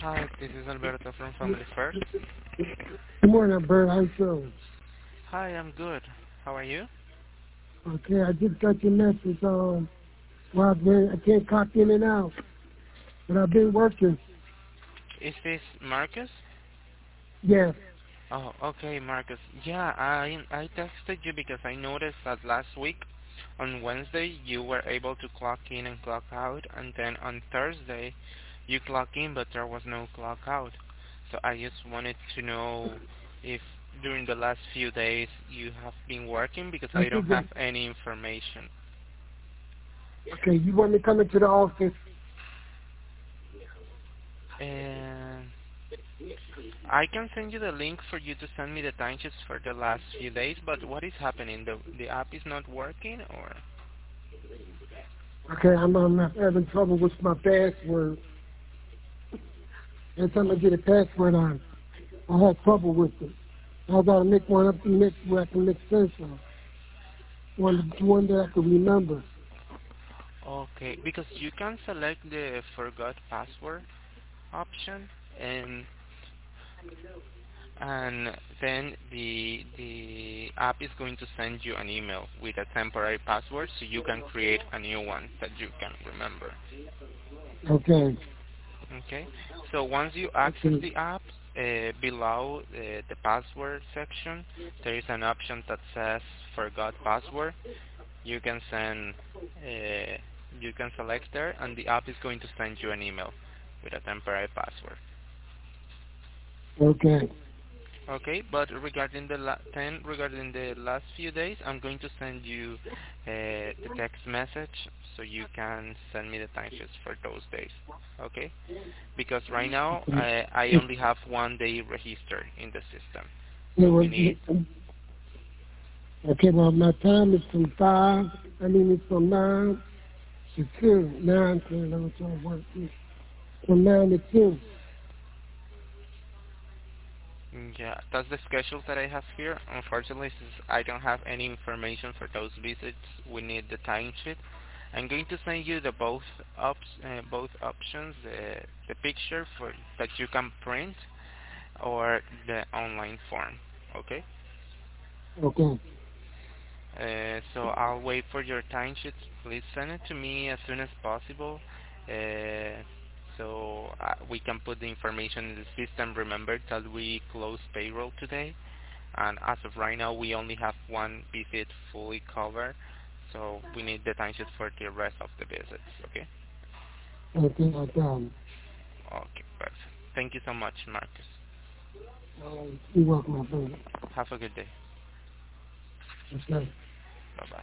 Hi, this is Alberto from Family First. Good morning, Bert. How you feeling? Hi, I'm good. How are you? Okay, I just got your message. I can't clock in and out, but I've been working. Is this Marcus? Yes. Oh, okay, Marcus. Yeah, I texted you because I noticed that last week on Wednesday you were able to clock in and clock out, and then on Thursday you clock in but there was no clock out. So I just wanted to know if during the last few days you have been working because I I don't think have that, any information. okay, you want me to come into the office? And I can send you the link for you to send me the timesheets for the last few days, but what is happening? The app is not working, or? Okay, I'm having trouble with my password. Every time I get a password I have trouble with it. I gotta make one up next where I can make sense of. One that I can remember. Okay, because you can select the forgot password option, and then the app is going to send you an email with a temporary password so you can create a new one that you can remember. Okay. Okay, so once you access Okay. the app, below the password section, there is an option that says forgot password. You can send, you can select there, and the app is going to send you an email with a temporary password. Okay. Okay, but regarding regarding the last few days, I'm going to send you the text message so you can send me the timesheets for those days. Okay, because right now I only have 1 day registered in the system, Yeah, so we well, need. okay, well, my time is from 5. It's from 9 to 2. 9 to 11, 12, 1, 2. From 9 to 2. Yeah, that's the schedules that I have here. Unfortunately, since I don't have any information for those visits, we need the timesheet. I'm going to send you the both options, the picture for that you can print or the online form. Okay. Okay. So I'll wait for your timesheets. Please send it to me as soon as possible, so we can put the information in the system. Remember that we close payroll today, and as of right now, we only have one visit fully covered, so we need the timesheet for the rest of the visits. Okay. Okay, I got it. Okay. Perfect. Thank you so much, Marcus. You're welcome, my brother. Have a good day. Okay. Bye bye.